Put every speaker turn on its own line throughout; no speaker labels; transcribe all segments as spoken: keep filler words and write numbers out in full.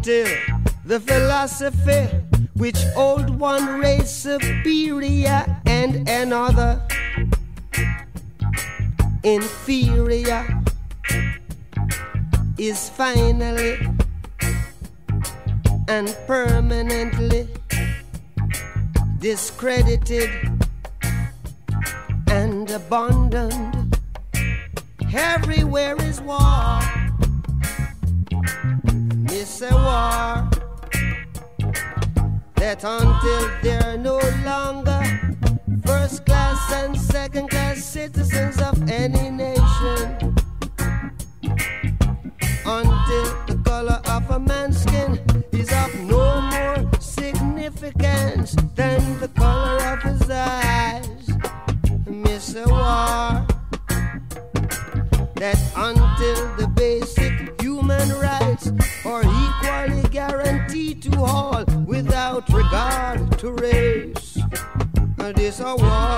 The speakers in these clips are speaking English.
until the philosophy which hold one race superior and another inferior is finally and permanently discredited and abandoned. Everywhere is war. It's a war that until they're no longer first class and second class citizens of any nation, until the color of a man's skin is of no more significance than the color of his eyes. Miss a war that until the basic human rights are equally guaranteed to all without regard to race. This a war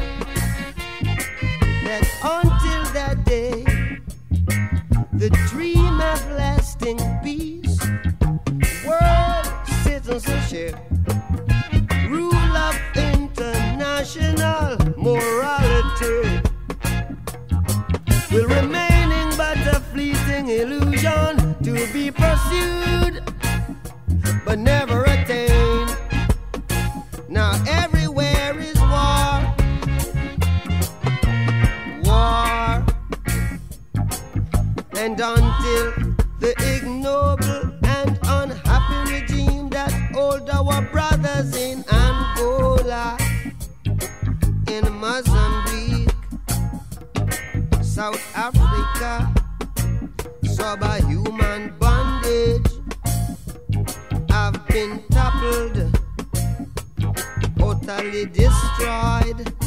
that until that day the dream of lasting peace, world citizenship, rule of international morality will remaining but a fleeting illusion to be pursued but never attained. Now everywhere is war, war, and until the ignoble and unhappy regime that hold our brothers in Angola, in Mozambique, South Africa, subhuman bondage have been toppled, totally destroyed.